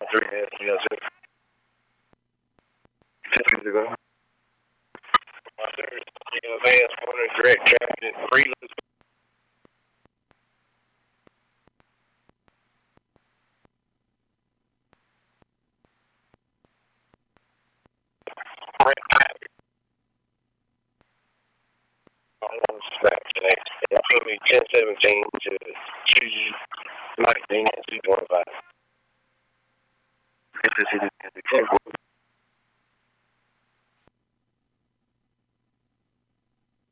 3 minutes, 10 minutes ago. My service, advanced order, direct traffic, freelance. Vaccinate. It took me 1017 to choose 19 and 225.